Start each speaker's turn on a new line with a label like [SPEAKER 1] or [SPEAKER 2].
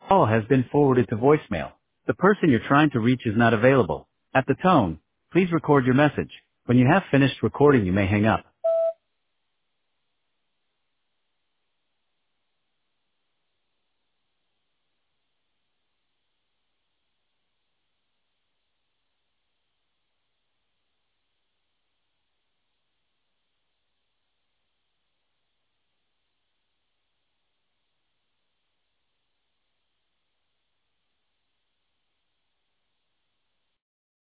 [SPEAKER 1] Call has been forwarded to voicemail. The person you're trying to reach is not available. At the tone, please record your message. When you have finished recording, you may hang up.